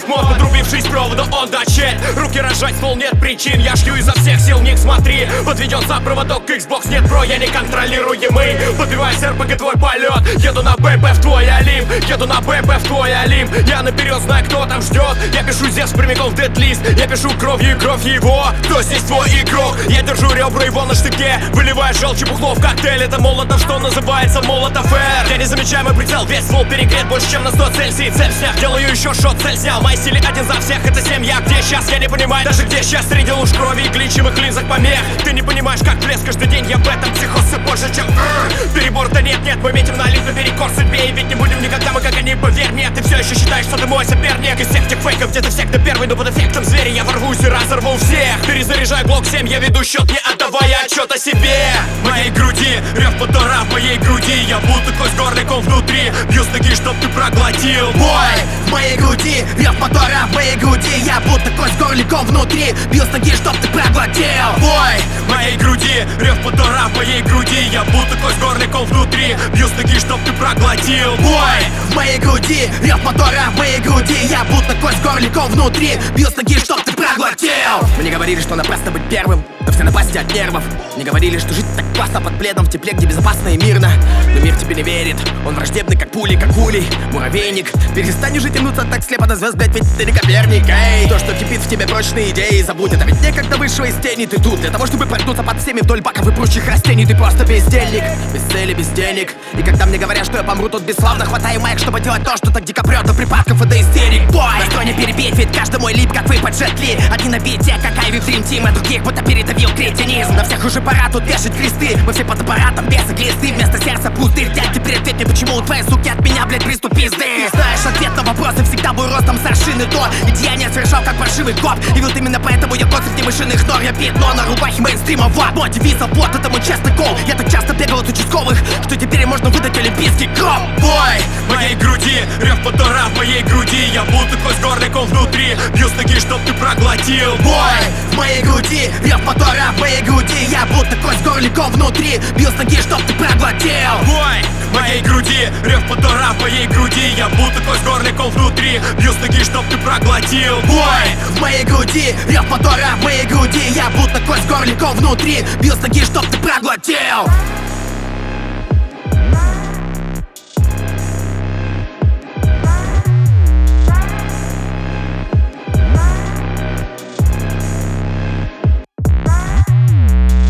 Весь мозг, подрубившись провода, он дочет. Руки разжать, ствол, нет причин. Я шью изо всех сил, ник, смотри. Подведен за проводок, Xbox нет про, я неконтролируемый. Подбиваюсь РПГ, твой полет. Еду на ББ в твой Олимп. Еду на ББ в твой Олимп. Я наперед знаю, кто там ждет. Я пишу Зевс прямиком в дедлист. Я пишу кровью и кровь его. Кто здесь твой игрок? Я держу ребра его на штыке. Выливаю желчь и бухло в коктейль. Это Молотов, что называется Молотов Р. Я незамечаемый прицел, весь ствол перегрет больше, чем на 100 Цельсий. Цель снят, делаю еще шот, цель снял. Мои стили один за всех, это семья. Где сейчас, я не понимаю, даже где сейчас. Среди луж крови и гличевых линзах помех. Ты не понимаешь, как плеск каждый день. Я в этом психоз все больше, чем перебор-то нет, мы метим на линзу перекор судьбе. И ведь не будем никогда мы, как они, поверь мне. Ты все еще считаешь, что ты мой соперник. Из всех тех фейков, где ты всегда первый, но под эффектом зверя я ворвусь и разорву всех. Перезаряжай блок 7, я веду счет, не отдавая отчет о себе. В моей груди рев мотора, в моей груди я будто кость горликом внутри. Бью с ноги, чтоб ты проглотил. Бой! В моей груди рев мотора, в моей груди я будто кость горликом внутри. Бью с ноги, чтоб ты проглотил. Бой! В моей груди рев мотора, в моей груди я будто кость горликом внутри. Бью с ноги, чтоб ты проглотил. Бой! В моей груди рев мотора, в моей груди я будто кость горликом внутри. Бью с ноги, чтоб ты проглотил. Мне говорили, что напрасно быть первым, да все напасти от нервов. Мне говорили, что жить так классно под пледом, в тепле, где безопасно и мирно. Но мир тебе не верит, он враждебный, как пули, как улей, муравейник. Перестань уже тянуться так слепо до звезд, блять, ведь ты не Коперник, эй. То, что кипит в тебе прочные идеи, забудь это, ведь некогда вышла из тени. Ты тут для того, чтобы проткнуться под всеми вдоль баков и прочих растений. Ты просто бездельник, без цели, без денег. И когда мне говорят, что я помру, тут бесславно хватаю майк, чтобы делать то, что так дико прет до припадков и до истерик. Бой! Настрой не перебить, ведь каждый мой лип, как вы под Джет-Ли. Один на бите, как Айви в Dream Team, а других будто передавил кретинизм. На всех уже пора тут вешать кресты. Мы все под аппаратом, бесы, глисты. Вместо сердца пустырь, дядь, теперь ответь мне, почему у твоей суки от меня, блядь, приступ пизды. Ты знаешь ответ на вопросы, всегда был ростом с аршины до. Ведь я не совершал, как паршивый коп. И вот именно поэтому я кот среди мышиных нор. Я пятно на рубахе мейнстрима, вот. Мой девиз, вот, это мой честный кол. Я так часто бегал от участковых, что теперь можно выдать олимпийский гроб. Бой! В моей груди рев мотора, в моей груди я будто кость горликом внутри. Бью с ноги, чтоб ты проглотил. Бой! В моей груди рев мотора, в моей груди я будто кость горликом внутри. Бью с ноги, чтоб ты проглотил. Бой! В моей груди рев мотора, в моей груди я будто кость горликом внутри. Бью с ноги, чтоб ты проглотил. Бой! В моей груди рев мотора, в моей груди я будто кость горликом внутри. Бью с ноги, чтоб ты проглотил.